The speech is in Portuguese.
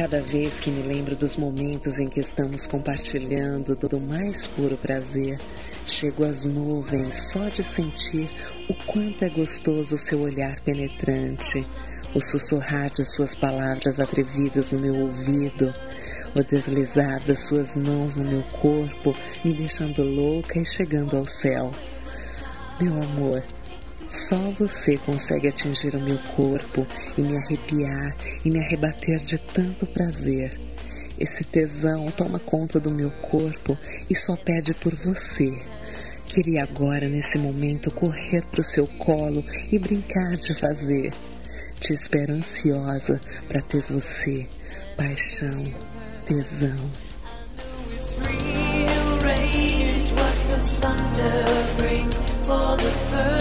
Cada vez que me lembro dos momentos em que estamos compartilhando do mais puro prazer, chego às nuvens só de sentir o quanto é gostoso o seu olhar penetrante, o sussurrar de suas palavras atrevidas no meu ouvido, o deslizar das suas mãos no meu corpo, me deixando louca e chegando ao céu. Meu amor, só você consegue atingir o meu corpo e me arrepiar e me arrebater de tanto prazer. Esse tesão toma conta do meu corpo e só pede por você. Queria agora, nesse momento, correr pro seu colo e brincar de fazer. Te espero ansiosa para ter você, paixão, tesão. For the first